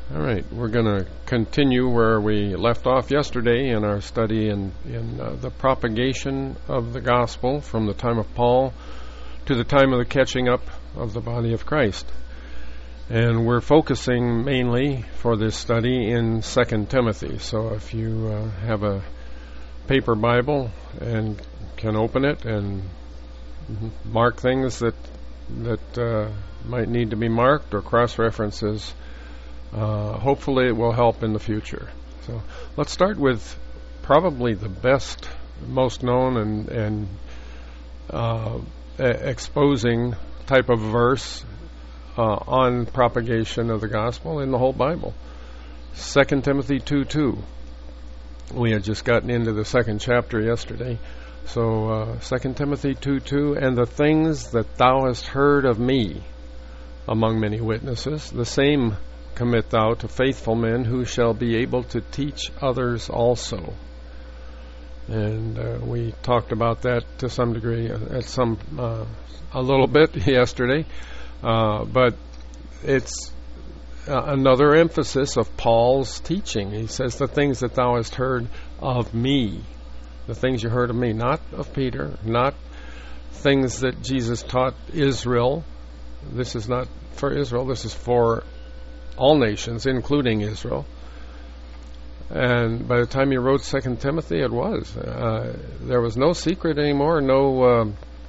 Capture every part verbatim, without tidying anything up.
All right, we're going to continue where we left off yesterday in our study in, in uh, the propagation of the gospel from the time of Paul to the time of the catching up of the body of Christ. And we're focusing mainly for this study in Second Timothy. So if you uh, have a paper Bible and can open it and mark things that, that uh, might need to be marked or cross-references, Uh, hopefully it will help in the future. So let's start with probably the best, most known and, and uh, e- exposing type of verse uh, on propagation of the gospel in the whole Bible. Second Timothy two two. We had just gotten into the second chapter yesterday. So uh, Second Timothy two two, and the things that thou hast heard of me among many witnesses, the same commit thou to faithful men who shall be able to teach others also. And uh, we talked about that to some degree, uh, at some uh, a little bit yesterday. Uh, but it's uh, another emphasis of Paul's teaching. He says, the things that thou hast heard of me, the things you heard of me, not of Peter, not things that Jesus taught Israel. This is not for Israel, this is for all nations, including Israel. And by the time he wrote Second Timothy, it was. Uh, there was no secret anymore, no uh,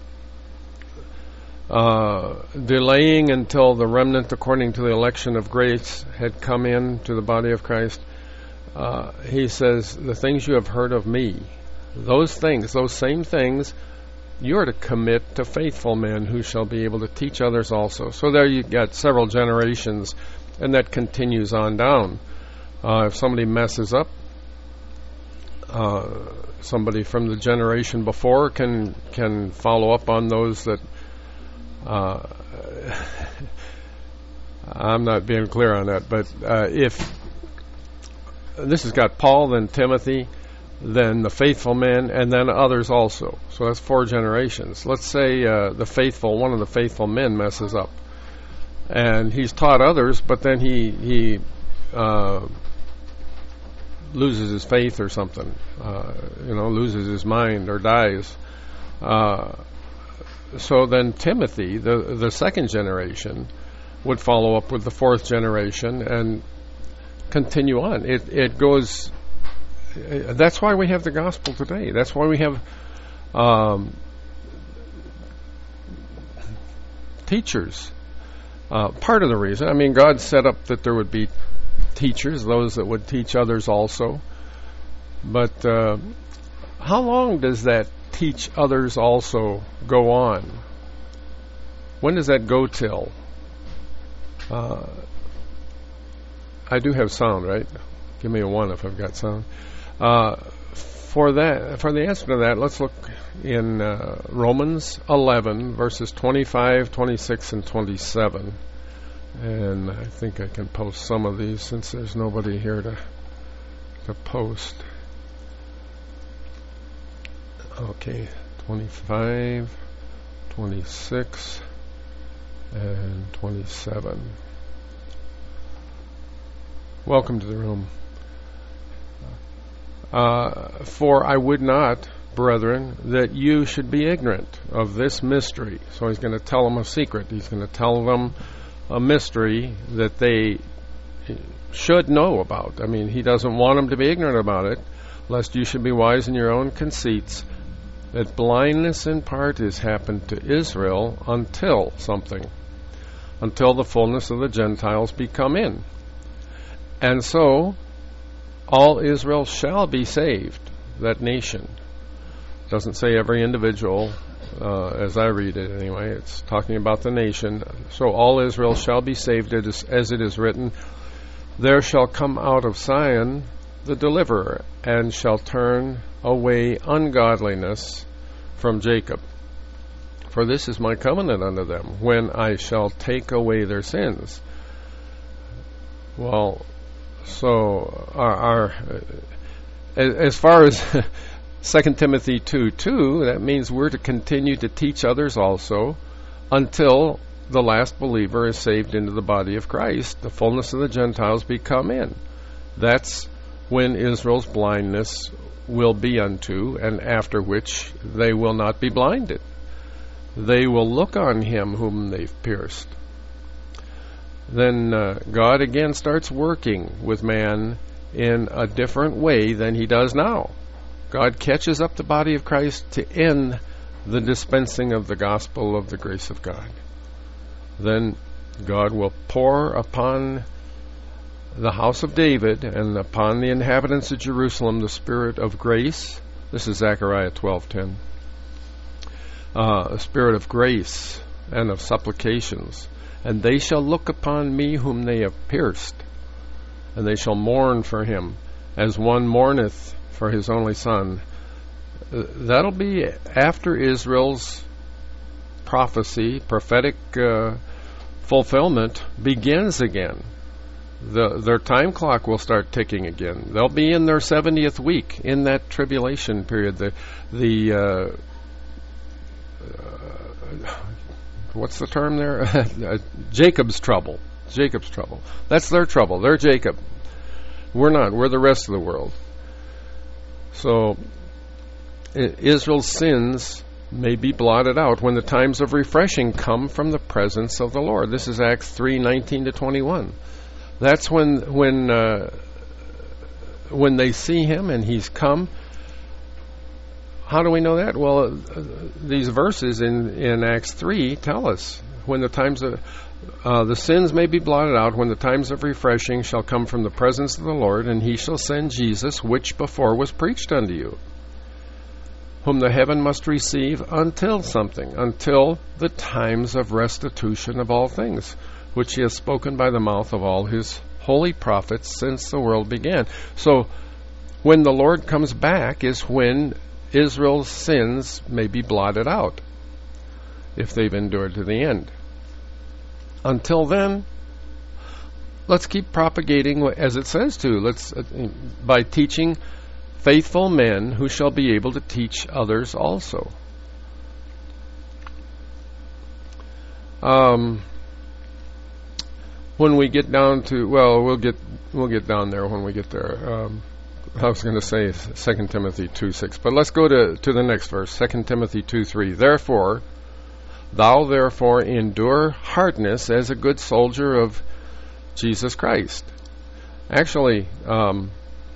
uh, delaying until the remnant, according to the election of grace, had come in to the body of Christ. Uh, he says, the things you have heard of me, those things, those same things, you are to commit to faithful men who shall be able to teach others also. So there you got several generations, and that continues on down. Uh, if somebody messes up, uh, somebody from the generation before can can follow up on those that. Uh, I'm not being clear on that, but uh, if this has got Paul, then Timothy, then the faithful men, and then others also. So that's four generations. Let's say uh, the faithful, one of the faithful men messes up. And he's taught others, but then he he uh, loses his faith or something, uh, you know, loses his mind or dies. Uh, so then Timothy, the the second generation, would follow up with the fourth generation and continue on. It it goes. That's why we have the gospel today. That's why we have um, teachers. Uh, part of the reason, I mean, God set up that there would be teachers, those that would teach others also. But uh, how long does that teach others also go on? When does that go till? Uh, I do have sound, right? Give me a one if I've got sound. Uh, for that, for the answer to that, let's look in uh, Romans eleven, verses twenty-five, twenty-six, and twenty-seven. And I think I can post some of these since there's nobody here to to post. Okay, twenty-five, twenty-six, and twenty-seven. Welcome to the room. Uh, for I would not, brethren, that you should be ignorant of this mystery. So he's going to tell them a secret. He's going to tell them a mystery that they should know about. I mean, he doesn't want them to be ignorant about it, lest you should be wise in your own conceits, that blindness in part is happened to Israel until something, until the fullness of the Gentiles be come in. And so all Israel shall be saved, that nation. Doesn't say every individual, uh, as I read it anyway. It's talking about the nation. So all Israel shall be saved, as it is written, there shall come out of Zion the deliverer, and shall turn away ungodliness from Jacob. For this is my covenant unto them, when I shall take away their sins. Well, so our, our as far as Second Timothy two two, that means we're to continue to teach others also until the last believer is saved into the body of Christ, the fullness of the Gentiles be come in. That's when Israel's blindness will be unto, and after which they will not be blinded. They will look on him whom they've pierced. Then uh, God again starts working with man in a different way than he does now. God catches up the body of Christ to end the dispensing of the gospel of the grace of God. Then God will pour upon the house of David and upon the inhabitants of Jerusalem the spirit of grace. This is Zechariah twelve ten. Uh, a spirit of grace and of supplications. And they shall look upon me whom they have pierced, and they shall mourn for him, as one mourneth for his only son. Uh, that'll be after Israel's prophecy, prophetic uh, fulfillment begins again. The, their time clock will start ticking again. They'll be in their seventieth week in that tribulation period. The the uh, uh, what's the term there? uh, Jacob's trouble. Jacob's trouble. That's their trouble. They're Jacob. We're not. We're the rest of the world. So I- Israel's sins may be blotted out when the times of refreshing come from the presence of the Lord. This is Acts three nineteen to twenty-one. That's when when uh, when they see him and he's come. How do we know that? Well, uh, these verses in, in Acts three tell us when the times of uh, the sins may be blotted out, when the times of refreshing shall come from the presence of the Lord, and he shall send Jesus, which before was preached unto you, whom the heaven must receive until something, until the times of restitution of all things, which he has spoken by the mouth of all his holy prophets since the world began. So when the Lord comes back is when Israel's sins may be blotted out, if they've endured to the end. Until then, let's keep propagating as it says to. Let's uh, by teaching faithful men who shall be able to teach others also. Um, when we get down to, well, we'll get we'll get down there when we get there. Um, I was going to say Second Timothy two six, but let's go to, to the next verse, Second Timothy two three. Therefore, thou therefore endure hardness as a good soldier of Jesus Christ. Actually, um,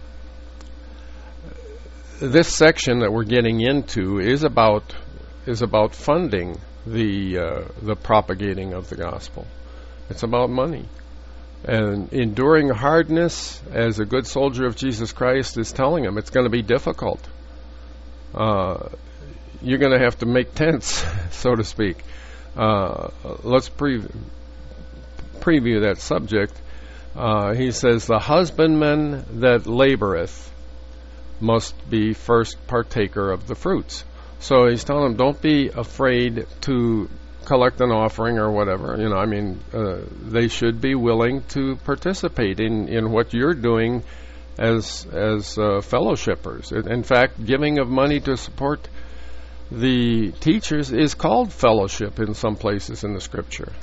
this section that we're getting into is about is about funding the uh, the propagating of the gospel. It's about money. And enduring hardness as a good soldier of Jesus Christ is telling them it's going to be difficult. Uh, you're going to have to make tents, so to speak. Uh, let's pre- preview that subject. Uh, he says, the husbandman that laboreth must be first partaker of the fruits. So he's telling them, don't be afraid to collect an offering or whatever. You know, I mean, uh, they should be willing to participate in, in what you're doing as as uh, fellowshippers. In fact, giving of money to support the teachers is called fellowship in some places in the Scripture.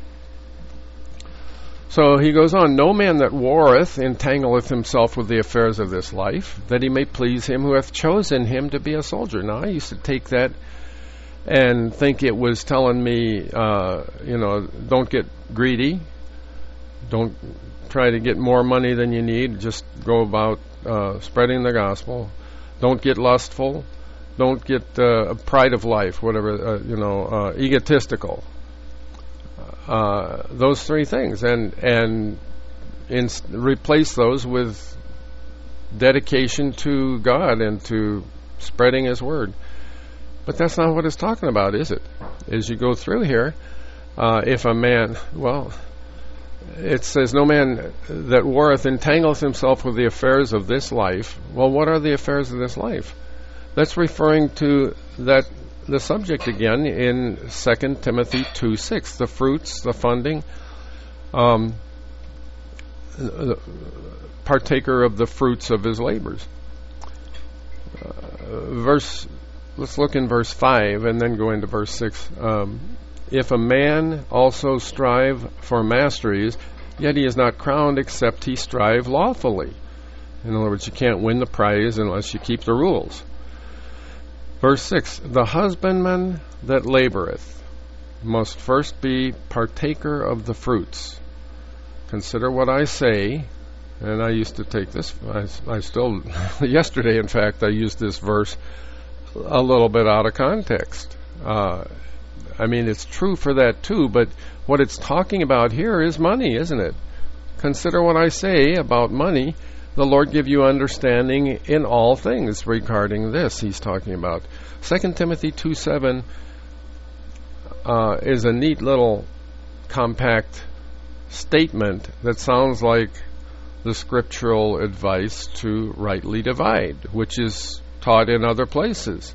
So he goes on, no man that warreth entangleth himself with the affairs of this life, that he may please him who hath chosen him to be a soldier. Now, I used to take that and think it was telling me, uh, you know, don't get greedy. Don't try to get more money than you need. Just go about uh, spreading the gospel. Don't get lustful. Don't get uh, pride of life, whatever, uh, you know, uh, egotistical. Uh, those three things. And, and in, replace those with dedication to God and to spreading His Word. But that's not what it's talking about, is it? As you go through here, uh, if a man, well, it says, no man that warreth entangleth himself with the affairs of this life. Well, what are the affairs of this life? That's referring to that the subject again in Second Timothy two six, the fruits, the funding, um, partaker of the fruits of his labors. Uh, verse. Let's look in verse five and then go into verse six. Um, if a man also strive for masteries, yet he is not crowned except he strive lawfully. In other words, you can't win the prize unless you keep the rules. Verse six, the husbandman that laboreth must first be partaker of the fruits. Consider what I say. And I used to take this, I, I still, yesterday in fact, I used this verse a little bit out of context. Uh, I mean, it's true for that too, but what it's talking about here is money, isn't it? Consider what I say about money. The Lord give you understanding in all things regarding this he's talking about. Second Timothy two seven uh, is a neat little compact statement that sounds like the scriptural advice to rightly divide, which is taught in other places.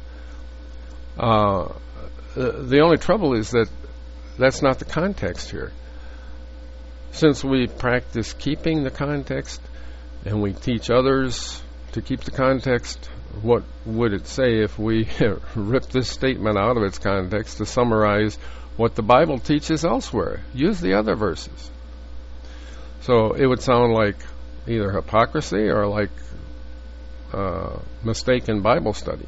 Uh, the only trouble is that that's not the context here. Since we practice keeping the context and we teach others to keep the context, what would it say if we rip this statement out of its context to summarize what the Bible teaches elsewhere? Use the other verses. So it would sound like either hypocrisy or like uh, mistaken Bible study.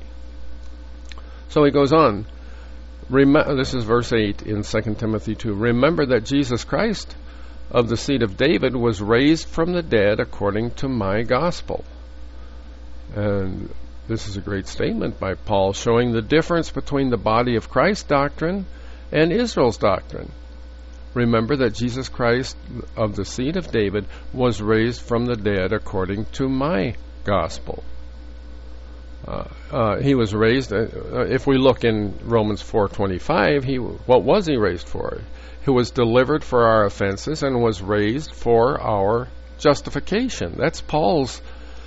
So he goes on. Rem- this is verse eight in Second Timothy two. Remember that Jesus Christ of the seed of David was raised from the dead according to my gospel. And this is a great statement by Paul, showing the difference between the body of Christ doctrine and Israel's doctrine. Remember that Jesus Christ of the seed of David was raised from the dead according to my gospel. Uh, uh, he was raised, uh, if we look in Romans four twenty-five, he, what was he raised for? He was delivered for our offenses and was raised for our justification. That's Paul's,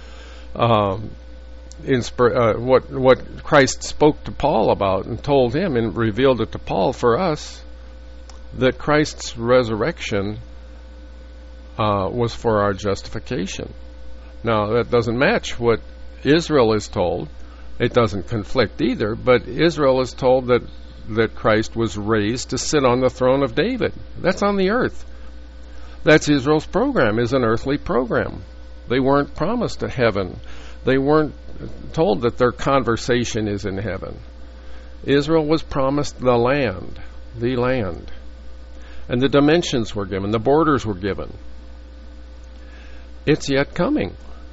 um, inspir- uh, what, what Christ spoke to Paul about and told him and revealed it to Paul for us. That Christ's resurrection uh, was for our justification. Now, that doesn't match what Israel is told. It doesn't conflict either, but Israel is told that, that Christ was raised to sit on the throne of David. That's on the earth. That's Israel's program, is an earthly program. They weren't promised a heaven. They weren't told that their conversation is in heaven. Israel was promised the land, the land. And the dimensions were given, the borders were given. It's yet coming.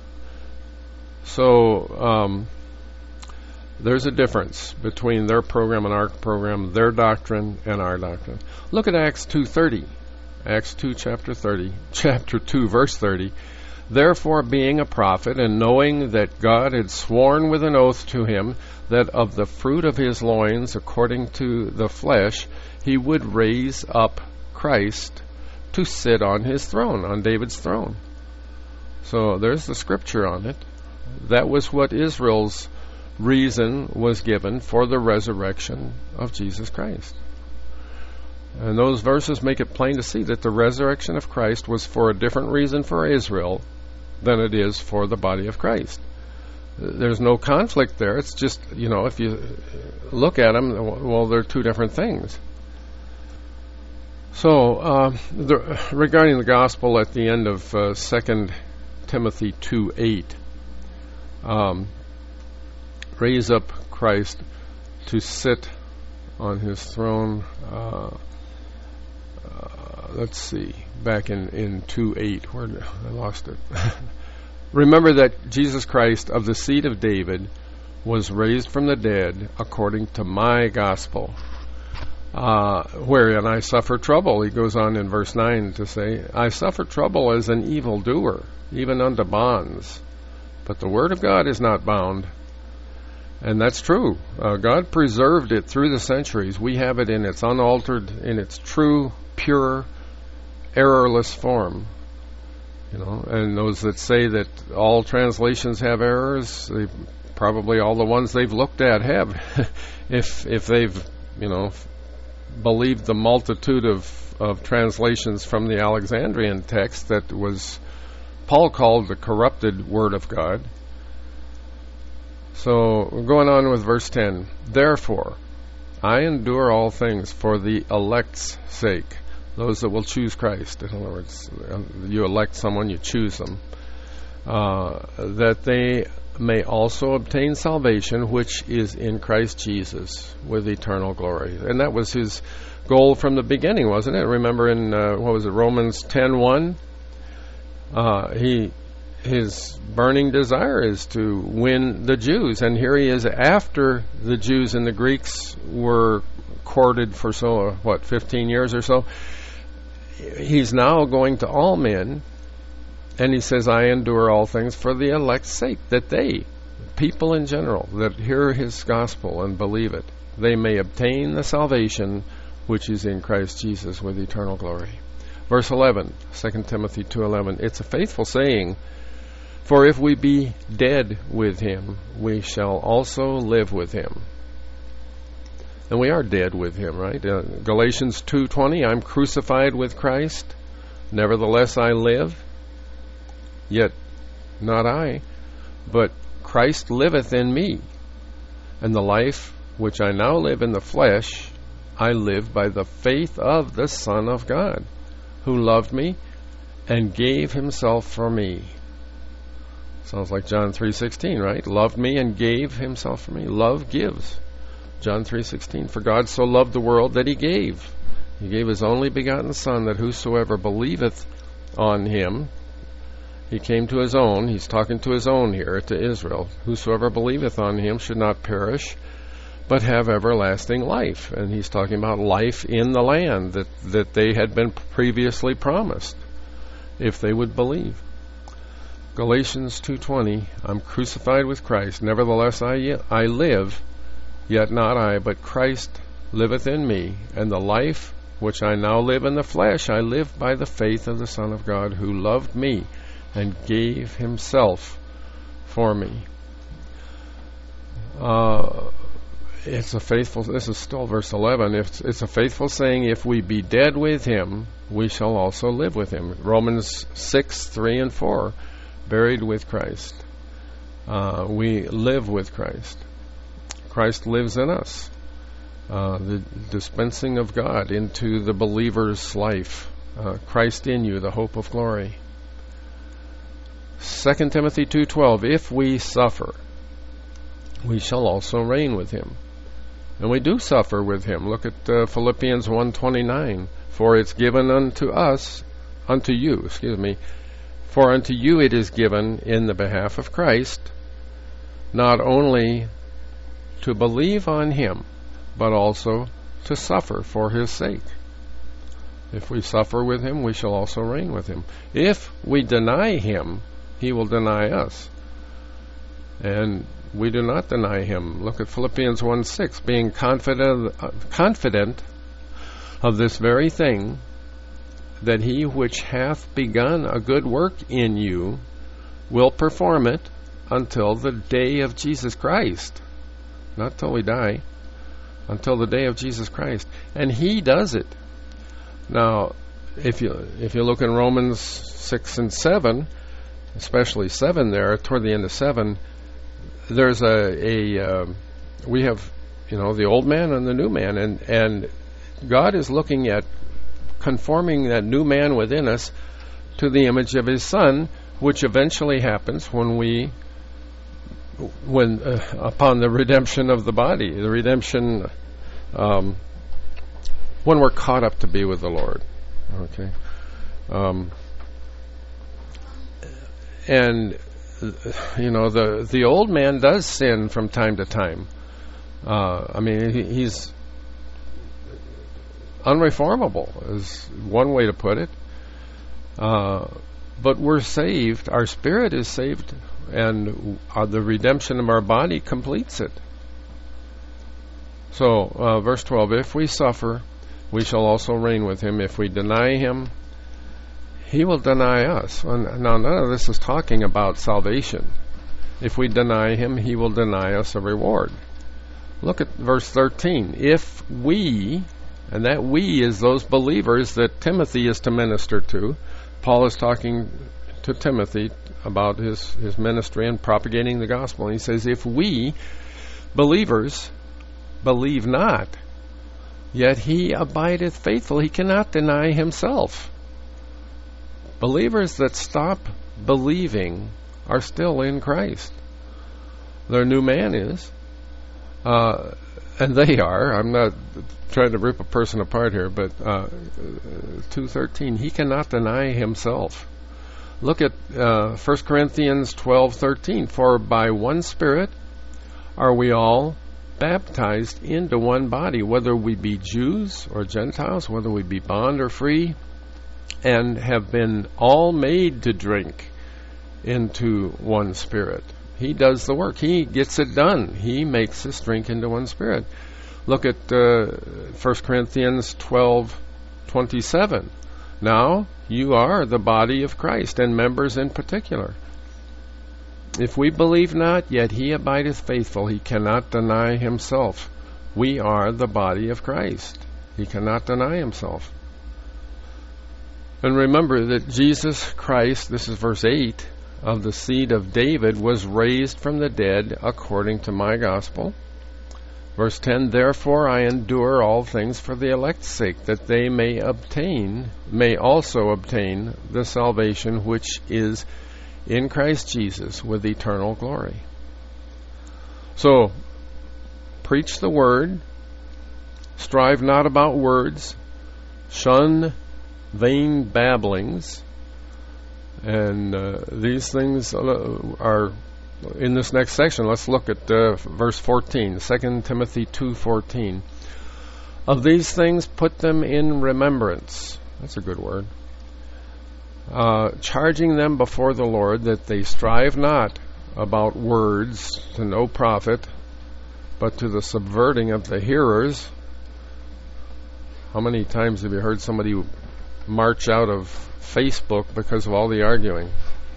So um, there's a difference between their program and our program, their doctrine and our doctrine. Look at Acts two thirty. Acts two, chapter thirty, chapter two, verse thirty. Therefore, being a prophet, and knowing that God had sworn with an oath to him that of the fruit of his loins, according to the flesh, he would raise up Christ to sit on his throne, on David's throne. So there's the scripture on it. That was what Israel's reason was given for the resurrection of Jesus Christ. And those verses make it plain to see that the resurrection of Christ was for a different reason for Israel than it is for the body of Christ. There's no conflict there. It's just, you know, if you look at them, well, they're two different things. So, uh, the, regarding the gospel at the end of uh, Second Timothy two eight, um, raise up Christ to sit on his throne. Uh, uh, let's see, back in, in two eight, where I lost it. Remember that Jesus Christ of the seed of David was raised from the dead according to my gospel. Uh, wherein I suffer trouble. He goes on in verse nine to say, I suffer trouble as an evildoer, even unto bonds. But the word of God is not bound. And that's true. Uh, God preserved it through the centuries. We have it in its unaltered, in its true, pure, errorless form. You know, and those that say that all translations have errors, they, probably all the ones they've looked at have. if if they've, you know, believed the multitude of, of translations from the Alexandrian text that was Paul called the corrupted word of God. So going on with verse ten. Therefore, I endure all things for the elect's sake, those that will choose Christ. In other words, you elect someone, you choose them, uh, that they may also obtain salvation which is in Christ Jesus with eternal glory. And that was his goal from the beginning, wasn't it? Remember in, uh, what was it, Romans ten one? Uh, he, his burning desire is to win the Jews. And here he is after the Jews and the Greeks were courted for so, uh, what, fifteen years or so. He's now going to all men, and he says, I endure all things for the elect's sake, that they, people in general, that hear his gospel and believe it, they may obtain the salvation which is in Christ Jesus with eternal glory. Verse eleven, Second Timothy two eleven, it's a faithful saying, for if we be dead with him, we shall also live with him. And we are dead with him, right? Uh, Galatians two twenty, I'm crucified with Christ, nevertheless I live, yet not I, but Christ liveth in me. And the life which I now live in the flesh, I live by the faith of the Son of God, who loved me and gave himself for me. Sounds like John three sixteen, right? Loved me and gave himself for me. Love gives. John three sixteen, for God so loved the world that he gave. He gave his only begotten Son, that whosoever believeth on him, he came to his own, he's talking to his own here, to Israel, whosoever believeth on him should not perish, but have everlasting life. And he's talking about life in the land that, that they had been previously promised, if they would believe. Galatians two twenty, I'm crucified with Christ, nevertheless I, I live, yet not I, but Christ liveth in me, and the life which I now live in the flesh, I live by the faith of the Son of God, who loved me and gave himself for me. Uh, it's a faithful, this is still verse eleven, it's, it's a faithful saying, if we be dead with him, we shall also live with him. Romans six, three and four, buried with Christ. Uh, we live with Christ. Christ lives in us. Uh, the dispensing of God into the believer's life. Uh, Christ in you, the hope of glory. Second Timothy two twelve, if we suffer, we shall also reign with him. And we do suffer with him. Look at uh, Philippians one twenty-nine, for it's given unto us, unto you, excuse me, for unto you it is given in the behalf of Christ, not only to believe on him, but also to suffer for his sake. If we suffer with him, we shall also reign with him. If we deny him, he will deny us. And we do not deny him. Look at Philippians one six, being confident, uh, confident of this very thing, that he which hath begun a good work in you will perform it until the day of Jesus Christ. Not till we die, until the day of Jesus Christ. And he does it. Now, if you if you look in Romans six and seven, especially seven there, toward the end of seven, there's a, a uh, we have, you know, the old man and the new man, and, and God is looking at conforming that new man within us to the image of his Son, which eventually happens when we when uh, upon the redemption of the body, the redemption um, when we're caught up to be with the Lord. Okay, um, and you know the the old man does sin from time to time. Uh, I mean, he, he's unreformable is one way to put it. Uh, but we're saved. Our spirit is saved. And uh, the redemption of our body completes it. So, uh, verse twelve, if we suffer, we shall also reign with him. If we deny him, he will deny us. And now, none of this is talking about salvation. If we deny him, he will deny us a reward. Look at verse thirteen. If we, and that we is those believers that Timothy is to minister to. Paul is talking to Timothy about his, his ministry and propagating the gospel. And he says, if we, believers, believe not, yet he abideth faithful. He cannot deny himself. Believers that stop believing are still in Christ. Their new man is. Uh, and they are. I'm not trying to rip a person apart here, but uh, two thirteen, he cannot deny himself. Look at uh, First Corinthians twelve thirteen. For by one Spirit are we all baptized into one body, whether we be Jews or Gentiles, whether we be bond or free, and have been all made to drink into one Spirit. He does the work. He gets it done. He makes us drink into one Spirit. Look at uh, First Corinthians twelve twenty-seven. Now you are the body of Christ, and members in particular. If we believe not, yet he abideth faithful. He cannot deny himself. We are the body of Christ. He cannot deny himself. And remember that Jesus Christ, this is verse eight, of the seed of David, was raised from the dead according to my gospel. Verse ten, therefore I endure all things for the elect's sake, that they may obtain, may also obtain the salvation which is in Christ Jesus with eternal glory. So, preach the word, strive not about words, shun vain babblings, and uh, these things are in this next section. Let's look at uh, verse fourteen, Second Timothy two fourteen. Of these things put them in remembrance. That's a good word. Uh, charging them before the Lord that they strive not about words to no profit, but to the subverting of the hearers. How many times have you heard somebody march out of Facebook because of all the arguing?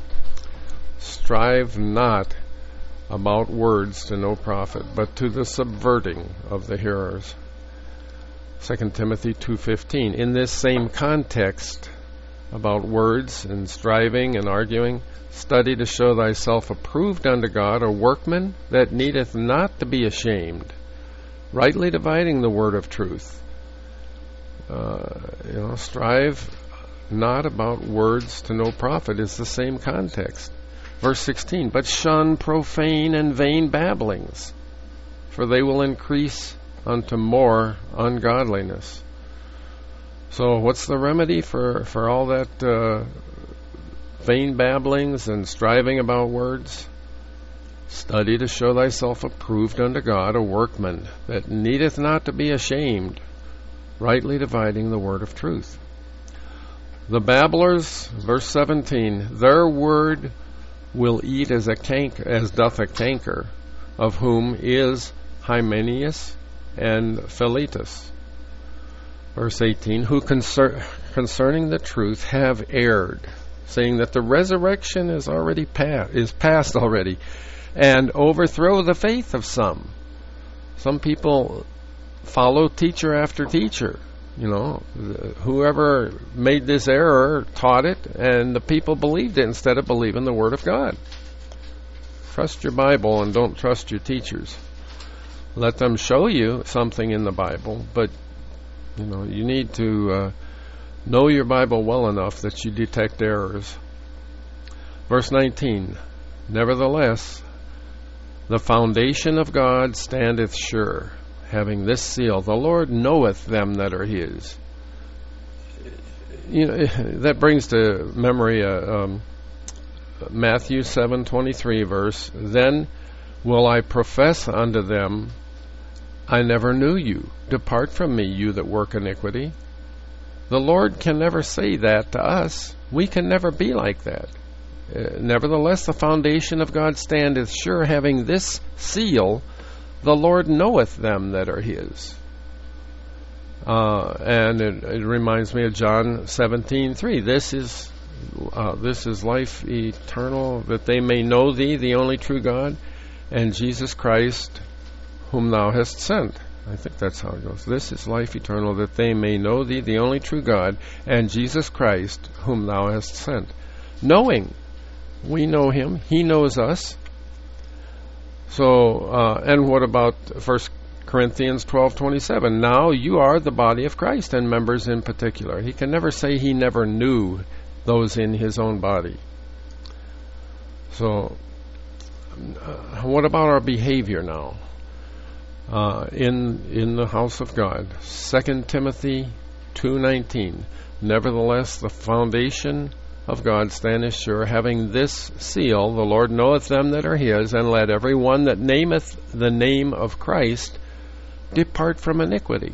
Strive not about words to no profit, but to the subverting of the hearers. Second Timothy two fifteen. In this same context about words and striving and arguing, study to show thyself approved unto God, a workman that needeth not to be ashamed, rightly dividing the word of truth. Uh, you know, strive not about words to no profit is the same context. Verse sixteen, but shun profane and vain babblings, for they will increase unto more ungodliness. So what's the remedy for, for all that uh, vain babblings and striving about words? Study to show thyself approved unto God, a workman that needeth not to be ashamed, rightly dividing the word of truth. The babblers, verse seventeen, their word will eat as a canker, as doth a canker, of whom is Hymenaeus and Philetus. Verse eighteen, who concer- concerning the truth have erred, saying that the resurrection is already past, is past already, and overthrow the faith of some. Some people follow teacher after teacher. You know, whoever made this error taught it, and the people believed it instead of believing the Word of God. Trust your Bible and don't trust your teachers. Let them show you something in the Bible, but you know, you need to uh, know your Bible well enough that you detect errors. Verse nineteen, nevertheless, the foundation of God standeth sure, having this seal, the Lord knoweth them that are his. You know, that brings to memory uh, um, Matthew seven twenty-three verse, then will I profess unto them, I never knew you. Depart from me, you that work iniquity. The Lord can never say that to us. We can never be like that. Uh, nevertheless, the foundation of God standeth sure, having this seal, the Lord knoweth them that are his. Uh, and it, it reminds me of John seventeen three. This is uh, this is life eternal, that they may know thee, the only true God, and Jesus Christ, whom thou hast sent. I think that's how it goes. This is life eternal, that they may know thee, the only true God, and Jesus Christ, whom thou hast sent. Knowing. We know him. He knows us. So, uh, and what about First Corinthians twelve twenty-seven. Now you are the body of Christ, and members in particular. He can never say he never knew those in his own body. So, uh, what about our behavior now uh, in in the house of God? Second Timothy two nineteen. Nevertheless, the foundation of God standeth sure, having this seal: the Lord knoweth them that are his, and let every one that nameth the name of Christ depart from iniquity.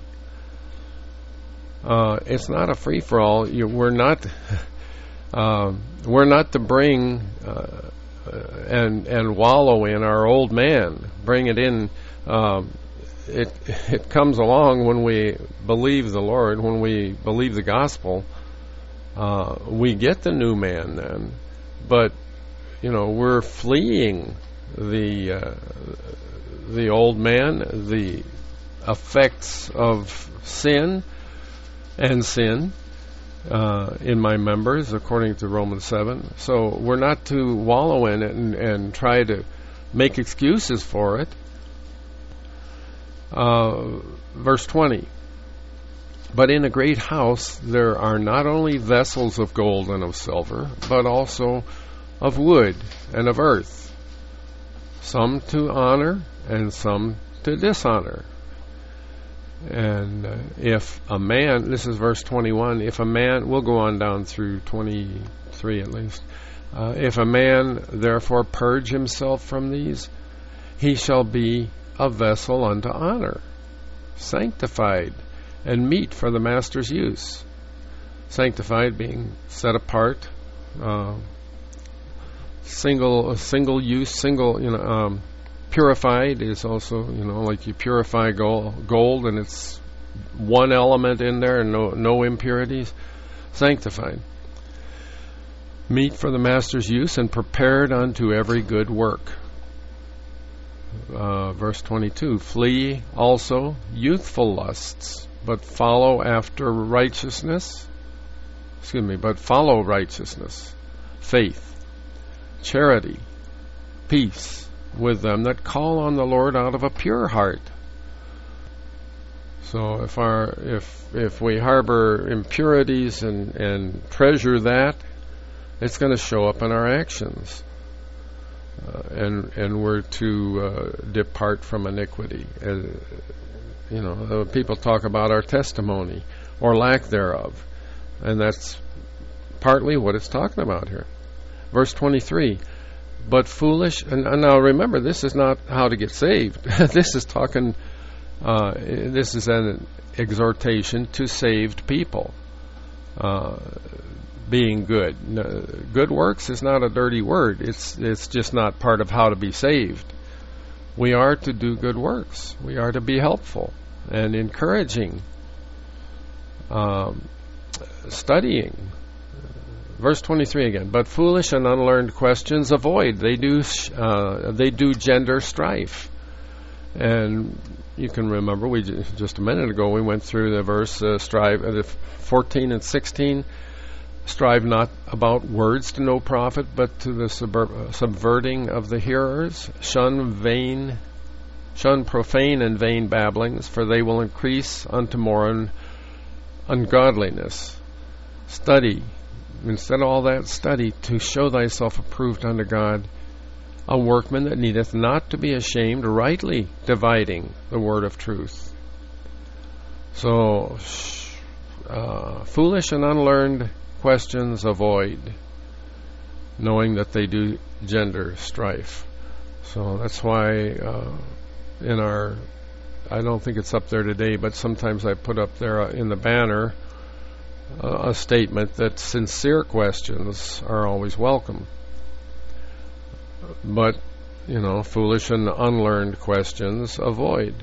Uh, it's not a free for all. You, we're not. Uh, we're not to bring uh, and and wallow in our old man. Bring it in. Um, it it comes along when we believe the Lord, when we believe the gospel. Uh, we get the new man then, but you know we're fleeing the uh, the old man, the effects of sin and sin uh, in my members, according to Romans seven. So we're not to wallow in it and, and try to make excuses for it. Uh, verse twenty. But in a great house there are not only vessels of gold and of silver, but also of wood and of earth, some to honor and some to dishonor. And uh, if a man, this is verse twenty-one, if a man, we'll go on down through twenty-three at least, uh, if a man therefore purge himself from these, he shall be a vessel unto honor, sanctified, and meet for the master's use. Sanctified being set apart, uh, single, single use, single, you know, um, purified is also, you know, like you purify gold, gold and it's one element in there and no, no impurities. Sanctified. Meet for the master's use and prepared unto every good work. Uh, verse twenty-two, flee also youthful lusts, but follow after righteousness, excuse me, but follow righteousness, faith, charity, peace with them that call on the Lord out of a pure heart. So if our if if we harbor impurities and, and treasure that, it's going to show up in our actions. Uh, and and we're to uh, depart from iniquity. Uh, you know, uh, people talk about our testimony or lack thereof, and that's partly what it's talking about here. Verse twenty-three, but foolish, and, and now remember, this is not how to get saved. This is talking, uh, this is an exhortation to saved people. Uh, being good. No, good works is not a dirty word. It's it's just not part of how to be saved. We are to do good works. We are to be helpful and encouraging, um, studying. Verse twenty-three again. But foolish and unlearned questions avoid. They do uh, they do gender strife. And you can remember, we j- just a minute ago we went through the verse uh, strive uh, fourteen and sixteen. Strive not about words to no profit, but to the subver- subverting of the hearers. Shun vain, shun profane and vain babblings, for they will increase unto more un- ungodliness. Study, instead of all that, study to show thyself approved unto God, a workman that needeth not to be ashamed, rightly dividing the word of truth. So, uh, foolish and unlearned questions avoid, knowing that they do gender strife. So that's why uh, in our, I don't think it's up there today, but sometimes I put up there uh, in the banner uh, a statement that sincere questions are always welcome. But, you know, foolish and unlearned questions avoid.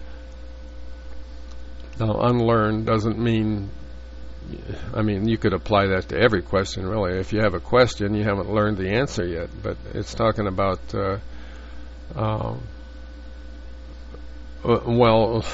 Now, unlearned doesn't mean, I mean, you could apply that to every question, really. If you have a question, you haven't learned the answer yet. But it's talking about, uh, uh, well,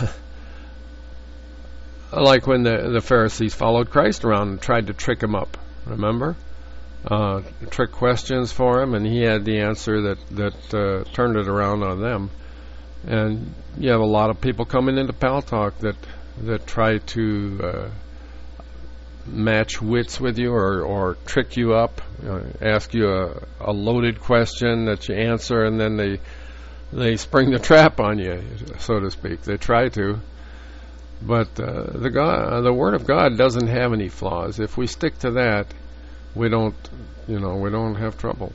like when the, the Pharisees followed Christ around and tried to trick him up, remember? Uh, trick questions for him, and he had the answer that, that uh, turned it around on them. And you have a lot of people coming into Pal Talk that that try to uh, match wits with you or, or trick you up, uh, ask you a, a loaded question that you answer, and then they they spring the trap on you, so to speak. They try to. But uh, the God, the Word of God doesn't have any flaws. If we stick to that, we don't, you know, we don't have trouble.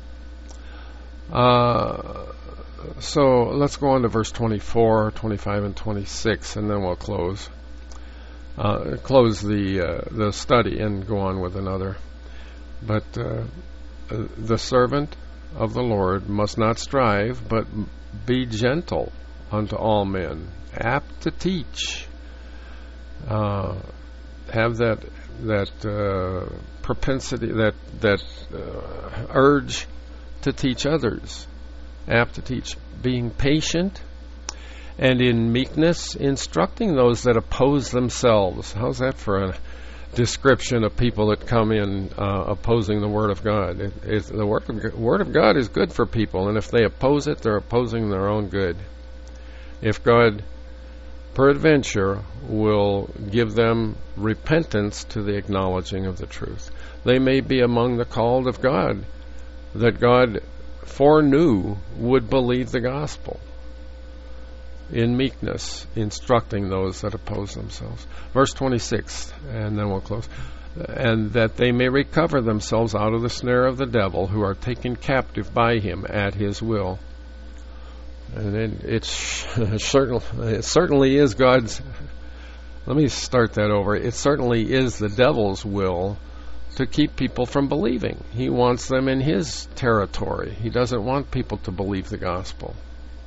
Uh, so let's go on to verse twenty-four, twenty-five, and twenty-six, and then we'll close. Uh, close the uh, the study and go on with another. But uh, the servant of the Lord must not strive, but be gentle unto all men, apt to teach. Uh, have that that uh, propensity, that that uh, urge to teach others, apt to teach, being patient, and in meekness instructing those that oppose themselves. How's that for a description of people that come in uh, opposing the Word of God? It, it, the word of, word of God is good for people, and if they oppose it, they're opposing their own good. If God peradventure will give them repentance to the acknowledging of the truth, they may be among the called of God, that God foreknew would believe the gospel, in meekness, instructing those that oppose themselves. Verse twenty-six, and then we'll close. And that they may recover themselves out of the snare of the devil, who are taken captive by him at his will. And it, it's certain, it certainly is God's... Let me start that over. It certainly is the devil's will to keep people from believing. He wants them in his territory. He doesn't want people to believe the gospel.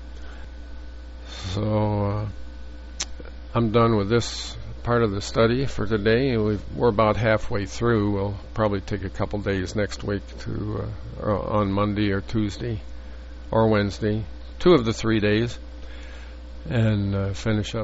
So uh, I'm done with this part of the study for today. We've, we're about halfway through. We'll probably take a couple days next week to uh, on Monday or Tuesday or Wednesday, two of the three days, and uh, finish up.